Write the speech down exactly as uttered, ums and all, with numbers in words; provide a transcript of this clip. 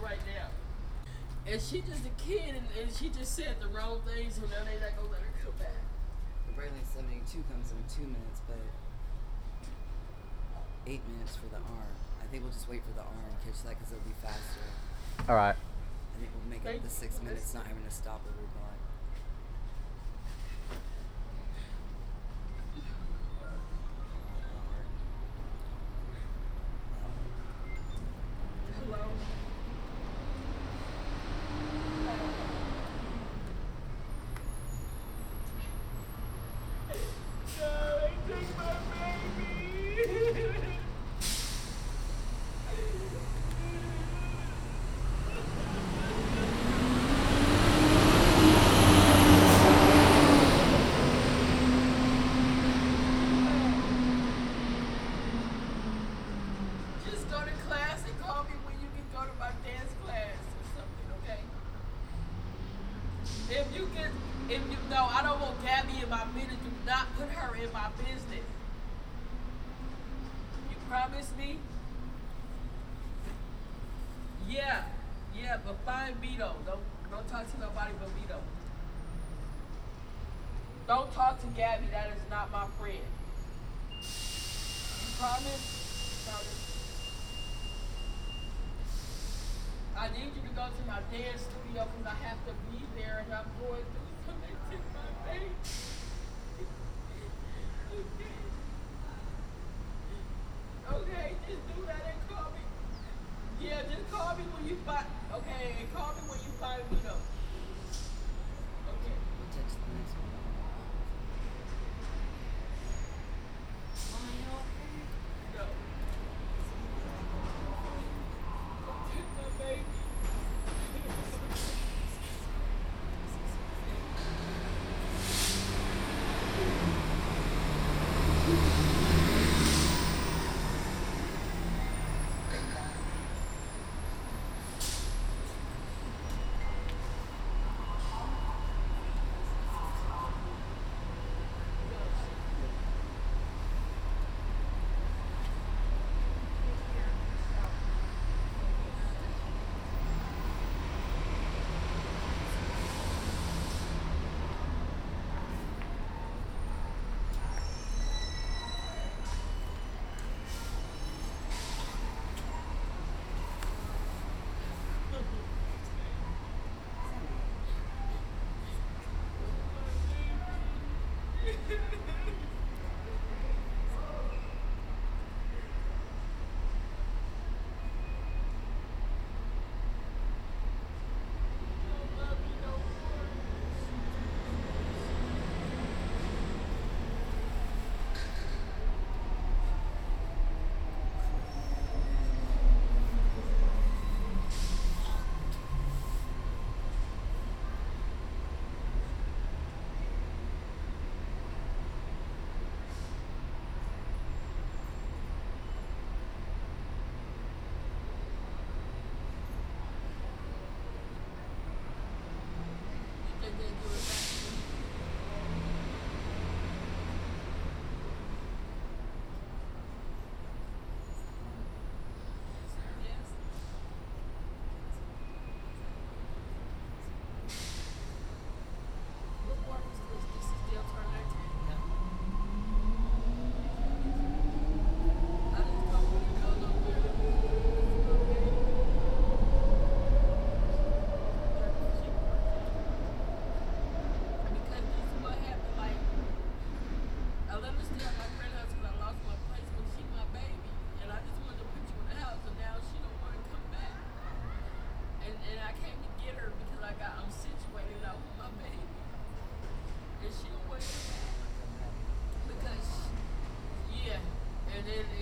right now. And she just a kid, and, and she just said the wrong thing, so now they not gonna let her come back. The Braylon seventy-two comes in two minutes, but eight minutes for the R. I think we'll just wait for the R and catch that because it'll be faster. All right. I think we'll make up the six minutes, not having to stop every block. Hello? Just go to class and call me when you can go to my dance class or something, okay? If you can, if you, no, I don't want Gabby in my business. Do not put her in my business. You promise me? Yeah, yeah, but find Vito. Don't, don't talk to nobody but Vito. Don't talk to Gabby. That is not my friend. You promise? Promise. I need you to go to my dance studio because I have to be there and I'm going through something to my face. Okay. Okay, just do that and call me. Yeah, just call me when you find. Okay, and call me when you find me though. Okay. We'll text the next one. No. Take my baby. And then